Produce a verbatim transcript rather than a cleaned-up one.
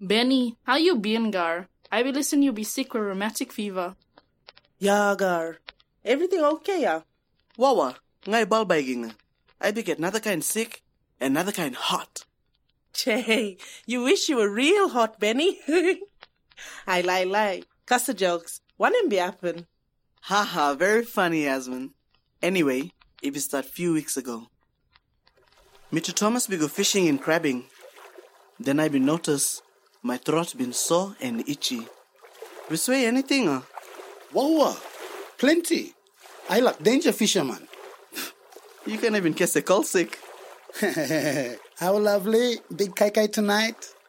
Benny, how you been, Gar? I will listen you be sick with rheumatic fever. Yeah, Gar. Everything okay, yeah? Wawa, ngai balbaiging. I be get another kind sick, another kind hot. Che, you wish you were real hot, Benny. I lie, lie. Cussa jokes. One him be happen. Haha, very funny, Yasmin. Anyway, it be start few weeks ago. Me to Thomas be go fishing and crabbing. Then I be notice my throat been sore and itchy. We sway anything, uh? Wawa, plenty. I like danger fisherman. You can even catch a cold sick. How lovely. Big kai kai tonight.